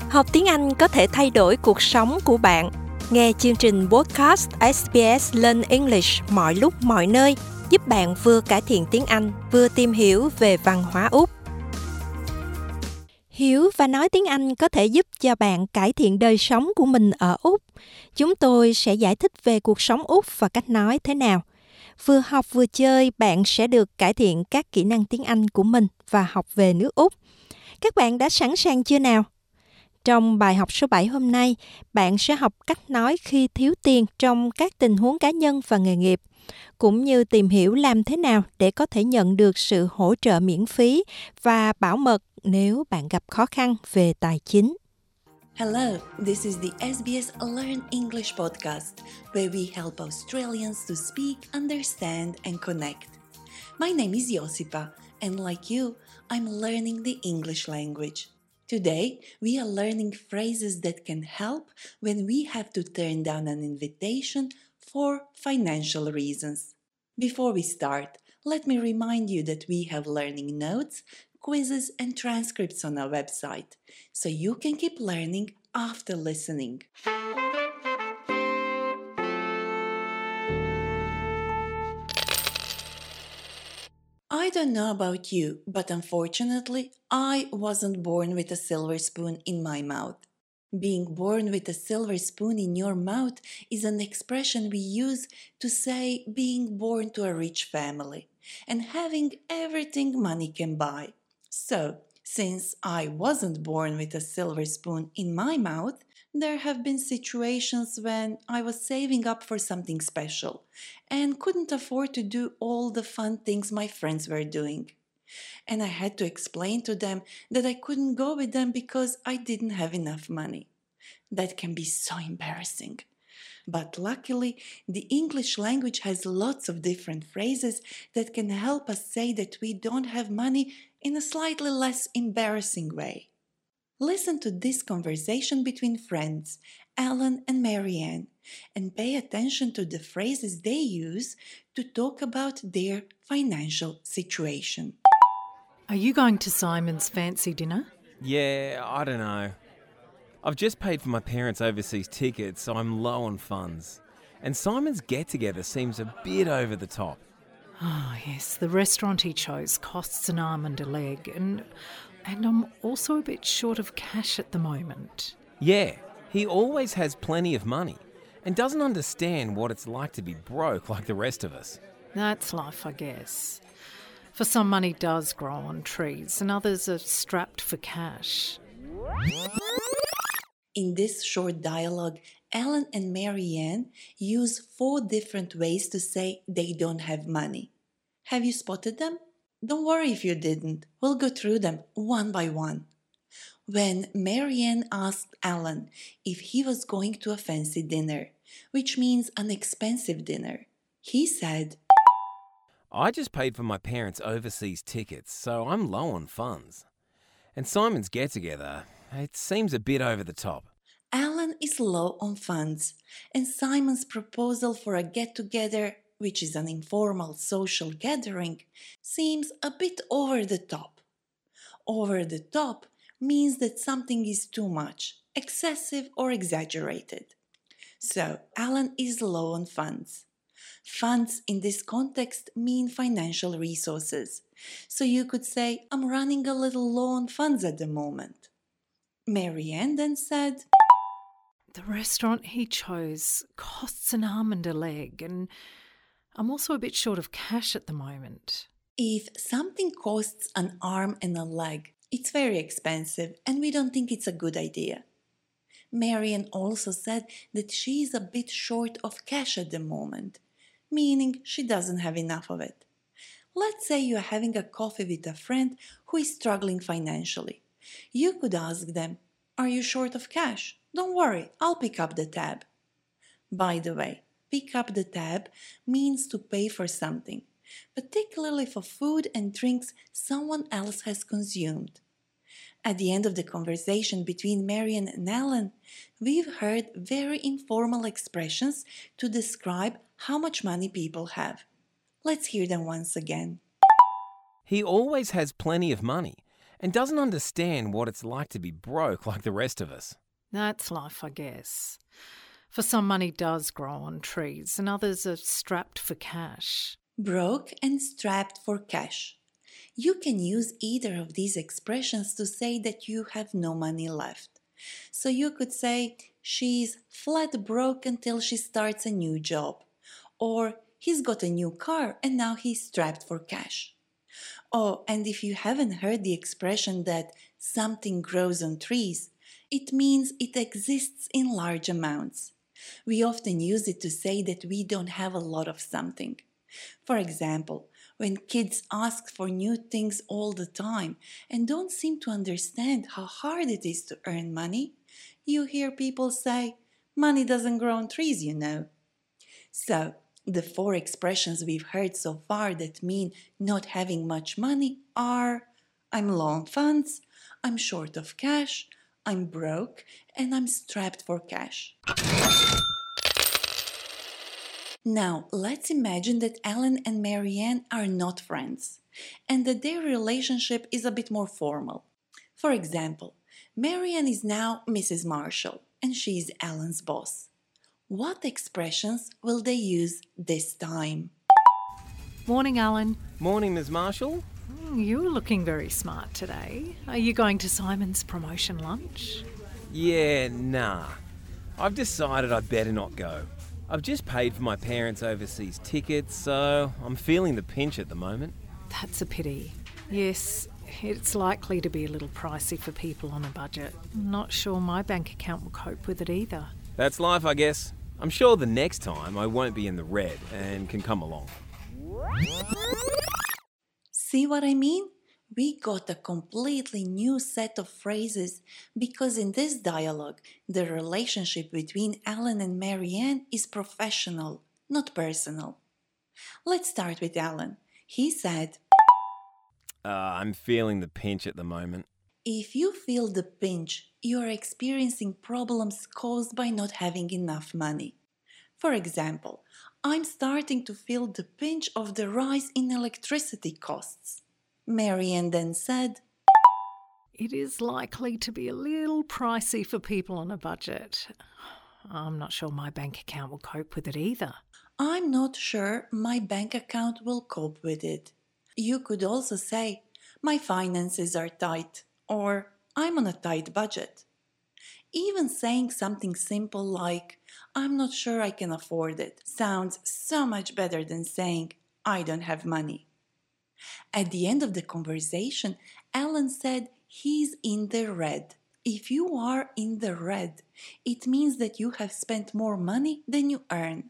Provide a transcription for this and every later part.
Học tiếng Anh có thể thay đổi cuộc sống của bạn. Nghe chương trình podcast SBS Learn English mọi lúc mọi nơi, giúp bạn vừa cải thiện tiếng Anh, vừa tìm hiểu về văn hóa Úc. Hiểu và nói tiếng Anh có thể giúp cho bạn cải thiện đời sống của mình ở Úc. Chúng tôi sẽ giải thích về cuộc sống Úc và cách nói thế nào. Vừa học vừa chơi, bạn sẽ được cải thiện các kỹ năng tiếng Anh của mình và học về nước Úc. Các bạn đã sẵn sàng chưa nào? Trong bài học số 7 hôm nay, bạn sẽ học cách nói khi thiếu tiền trong các tình huống cá nhân và nghề nghiệp, cũng như tìm hiểu làm thế nào để có thể nhận được sự hỗ trợ miễn phí và bảo mật nếu bạn gặp khó khăn về tài chính. Hello, this is the SBS Learn English podcast, where we help Australians to speak, understand, and connect. My name is Josipa, and like you, I'm learning the English language. Today, we are learning phrases that can help when we have to turn down an invitation for financial reasons. Before we start, let me remind you that we have learning notes, quizzes, and transcripts on our website, so you can keep learning after listening. I don't know about you, but unfortunately, I wasn't born with a silver spoon in my mouth. Being born with a silver spoon in your mouth is an expression we use to say being born to a rich family and having everything money can buy. So, since I wasn't born with a silver spoon in my mouth, there have been situations when I was saving up for something special and couldn't afford to do all the fun things my friends were doing. And I had to explain to them that I couldn't go with them because I didn't have enough money. That can be so embarrassing. But luckily, the English language has lots of different phrases that can help us say that we don't have money in a slightly less embarrassing way. Listen to this conversation between friends, Alan and Marianne, and pay attention to the phrases they use to talk about their financial situation. Are you going to Simon's fancy dinner? Yeah, I don't know. I've just paid for my parents' overseas tickets, so I'm low on funds. And Simon's get-together seems a bit over the top. Oh, yes, the restaurant he chose costs an arm and a leg, and I'm also a bit short of cash at the moment. Yeah, he always has plenty of money and doesn't understand what it's like to be broke like the rest of us. That's life, I guess. For some, money does grow on trees, and others are strapped for cash. In this short dialogue, Alan and Marianne use 4 different ways to say they don't have money. Have you spotted them? Don't worry if you didn't. We'll go through them one by one. When Marianne asked Alan if he was going to a fancy dinner, which means an expensive dinner, he said, I just paid for my parents' overseas tickets, so I'm low on funds. And Simon's get-together, it seems a bit over the top. Alan is low on funds, and Simon's proposal for a get-together, which is an informal social gathering, seems a bit over the top. Over the top means that something is too much, excessive or exaggerated. So, Alan is low on funds. Funds in this context mean financial resources. So you could say, I'm running a little low on funds at the moment. Marianne then said, The restaurant he chose costs an arm and a leg, and I'm also a bit short of cash at the moment. If something costs an arm and a leg, it's very expensive and we don't think it's a good idea. Marianne also said that she is a bit short of cash at the moment, meaning she doesn't have enough of it. Let's say you are having a coffee with a friend who is struggling financially. You could ask them, are you short of cash? Don't worry, I'll pick up the tab. By the way, pick up the tab means to pay for something, particularly for food and drinks someone else has consumed. At the end of the conversation between Marianne and Alan, we've heard very informal expressions to describe how much money people have. Let's hear them once again. He always has plenty of money and doesn't understand what it's like to be broke like the rest of us. That's life, I guess. For some, money does grow on trees and others are strapped for cash. Broke and strapped for cash. You can use either of these expressions to say that you have no money left. So you could say, she's flat broke until she starts a new job. Or, he's got a new car and now he's strapped for cash. Oh, and if you haven't heard the expression that something grows on trees, it means it exists in large amounts. We often use it to say that we don't have a lot of something. For example, when kids ask for new things all the time and don't seem to understand how hard it is to earn money, you hear people say, money doesn't grow on trees, you know. So, the 4 expressions we've heard so far that mean not having much money are I'm low on funds, I'm short of cash, I'm broke, and I'm strapped for cash. Now, let's imagine that Alan and Marianne are not friends, and that their relationship is a bit more formal. For example, Marianne is now Mrs. Marshall, and she's Alan's boss. What expressions will they use this time? Morning, Alan. Morning, Ms. Marshall. You're looking very smart today. Are you going to Simon's promotion lunch? Yeah, nah. I've decided I better not go. I've just paid for my parents' overseas tickets, so I'm feeling the pinch at the moment. That's a pity. Yes, it's likely to be a little pricey for people on a budget. Not sure my bank account will cope with it either. That's life, I guess. I'm sure the next time I won't be in the red and can come along. See what I mean? We got a completely new set of phrases because in this dialogue, the relationship between Alan and Marianne is professional, not personal. Let's start with Alan. He said, I'm feeling the pinch at the moment. If you feel the pinch, you are experiencing problems caused by not having enough money. For example, I'm starting to feel the pinch of the rise in electricity costs. Marianne then said, It is likely to be a little pricey for people on a budget. I'm not sure my bank account will cope with it either. I'm not sure my bank account will cope with it. You could also say, my finances are tight, or I'm on a tight budget. Even saying something simple like, I'm not sure I can afford it, sounds so much better than saying, I don't have money. At the end of the conversation, Alan said he's in the red. If you are in the red, it means that you have spent more money than you earn.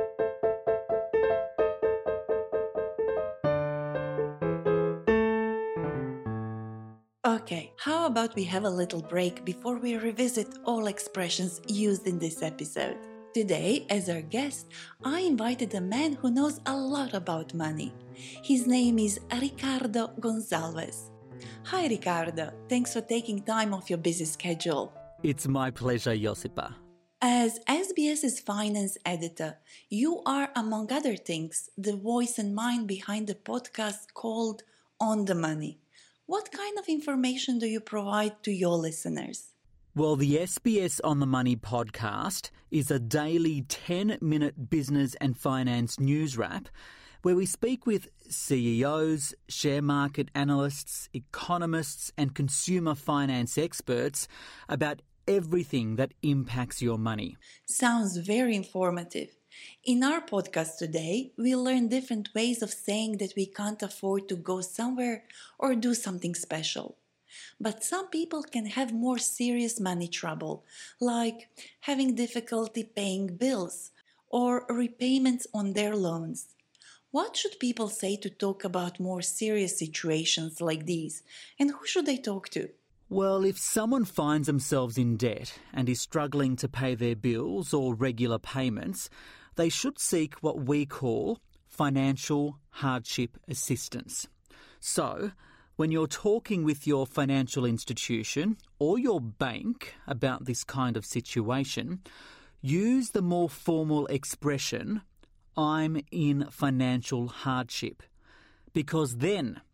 Okay, how about we have a little break before we revisit all expressions used in this episode? Today, as our guest, I invited a man who knows a lot about money. His name is Ricardo Gonzalez. Hi Ricardo, thanks for taking time off your busy schedule. It's my pleasure, Josipa. As SBS's finance editor, you are, among other things, the voice and mind behind the podcast called On the Money. What kind of information do you provide to your listeners? Well, the SBS On the Money podcast is a daily 10-minute business and finance news wrap where we speak with CEOs, share market analysts, economists and consumer finance experts about everything that impacts your money. Sounds very informative. In our podcast today, we learn different ways of saying that we can't afford to go somewhere or do something special. But some people can have more serious money trouble, like having difficulty paying bills or repayments on their loans. What should people say to talk about more serious situations like these, and who should they talk to? Well, if someone finds themselves in debt and is struggling to pay their bills or regular payments, they should seek what we call financial hardship assistance. So, when you're talking with your financial institution or your bank about this kind of situation, use the more formal expression, I'm in financial hardship, because then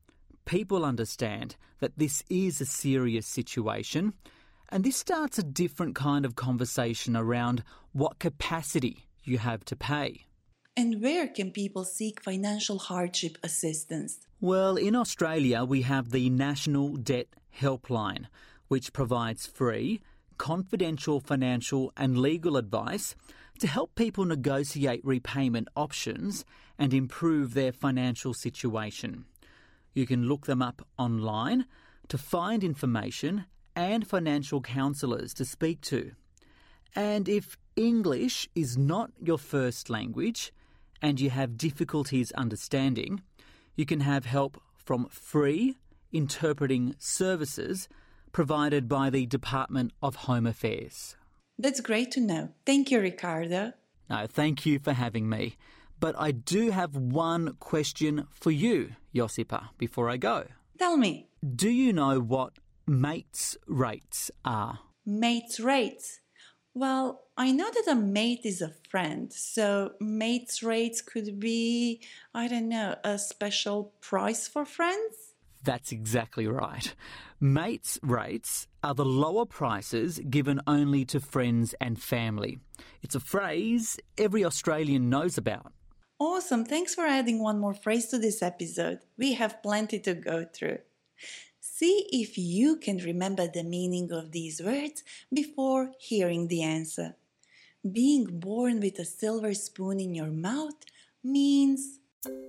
people understand that this is a serious situation, and this starts a different kind of conversation around what capacity you have to pay. And where can people seek financial hardship assistance? Well, in Australia, we have the National Debt Helpline, which provides free, confidential financial and legal advice to help people negotiate repayment options and improve their financial situation. You can look them up online to find information and financial counsellors to speak to. And if English is not your first language and you have difficulties understanding, you can have help from free interpreting services provided by the Department of Home Affairs. That's great to know. Thank you, Ricardo. No, thank you for having me. But I do have one question for you, Josipa, before I go. Tell me. Do you know what mates' rates are? Mates' rates? Well, I know that a mate is a friend, so mates' rates could be, a special price for friends? That's exactly right. Mates' rates are the lower prices given only to friends and family. It's a phrase every Australian knows about. Awesome. Thanks for adding one more phrase to this episode. We have plenty to go through. See if you can remember the meaning of these words before hearing the answer. Being born with a silver spoon in your mouth means...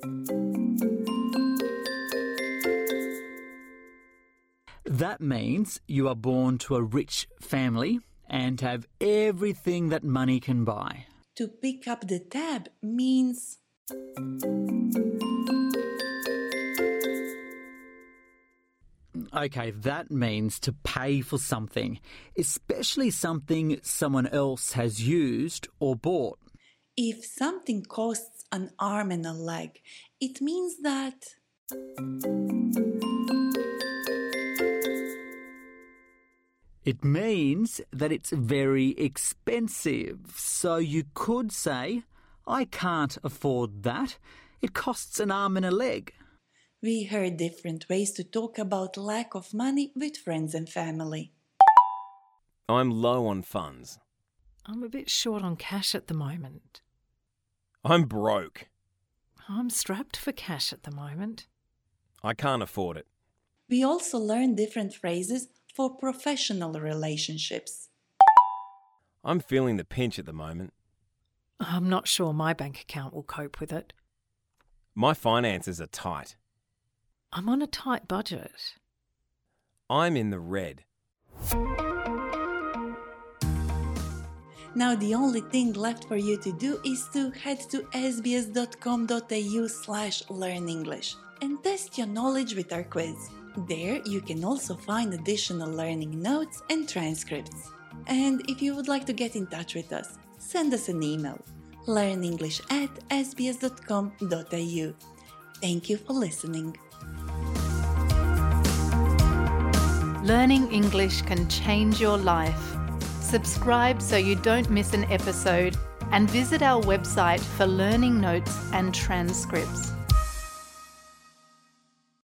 That means you are born to a rich family and have everything that money can buy. To pick up the tab means... Okay, that means to pay for something, especially something someone else has used or bought. If something costs an arm and a leg, it means that... It means that it's very expensive. So you could say, I can't afford that. It costs an arm and a leg. We heard different ways to talk about lack of money with friends and family. I'm low on funds. I'm a bit short on cash at the moment. I'm broke. I'm strapped for cash at the moment. I can't afford it. We also learned different phrases for professional relationships. I'm feeling the pinch at the moment. I'm not sure my bank account will cope with it. My finances are tight. I'm on a tight budget. I'm in the red. Now the only thing left for you to do is to head to sbs.com.au/learnenglish and test your knowledge with our quiz. There you can also find additional learning notes and transcripts. And if you would like to get in touch with us, send us an email, learnenglish@sbs.com.au. Thank you for listening. Learning English can change your life. Subscribe so you don't miss an episode and visit our website for learning notes and transcripts.